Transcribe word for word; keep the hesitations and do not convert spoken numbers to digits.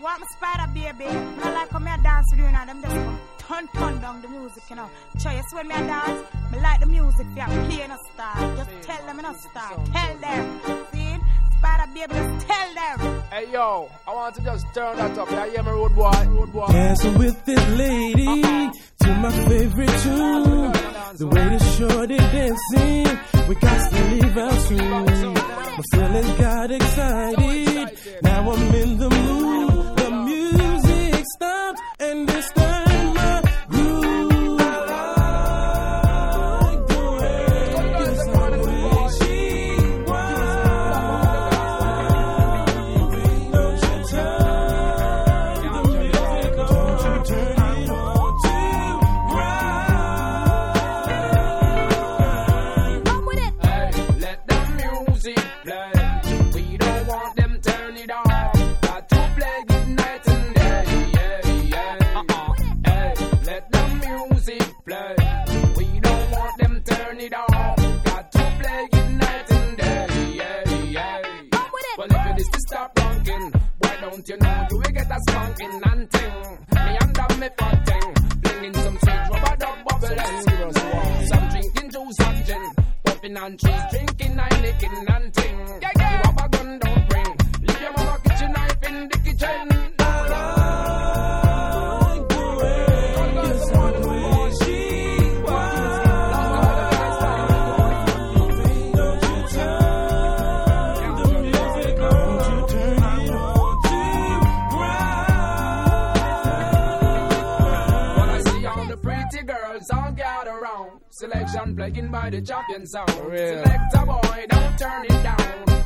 want my Spider baby? I like how me a dance with you now. Them just come turn, turn down the music, you know. Sure, you see when me a dance, me like the music for you playing a star. Just tell them in a star. Tell them. See? Spider baby, just tell them. Hey yo, I want to just turn that up. You hear me, road boy? Road boy. Dancing with this lady uh-uh. to my favorite tune. The way the shorty dancing, we got to leave out soon. My feelings got excited. Now I'm in the mood. The music stopped and this time my groove. You know, you will get a skunking and ting. Me under me potting, flinging some sweet rubber dub bubbling. Some drinking juice and gin, puffing and trees, drinking and licking and ting. Yeah, yeah. You have a gun, don't bring. Leave your mama kitchen knife in the kitchen. Selection playing by the champion sound. Select a boy, don't turn it down.